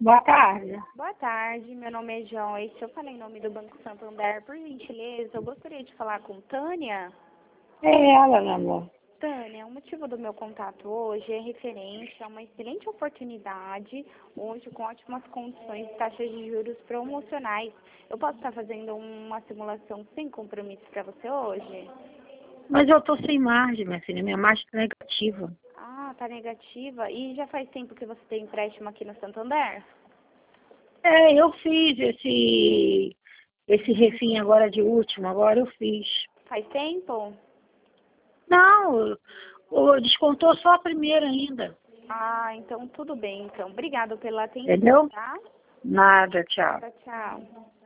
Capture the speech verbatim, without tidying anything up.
Boa tarde. Boa tarde, meu nome é Joyce. Eu falei em nome do Banco Santander. Por gentileza, eu gostaria de falar com Tânia. É ela, meu amor. Tânia, o motivo do meu contato hoje é referente a uma excelente oportunidade, hoje com ótimas condições de taxas de juros promocionais. Eu posso estar fazendo uma simulação sem compromisso para você hoje? Mas eu tô sem margem, minha filha. Minha margem tá negativa. Ah, tá negativa. E já faz tempo que você tem empréstimo aqui no Santander? É, eu fiz esse, esse refim agora de último, agora eu fiz. Faz tempo? Não, o- descontou só a primeira ainda. Ah, então tudo bem, então. Obrigada pela atenção, Entendeu? tá? Nada, tchau. Tchau, tchau.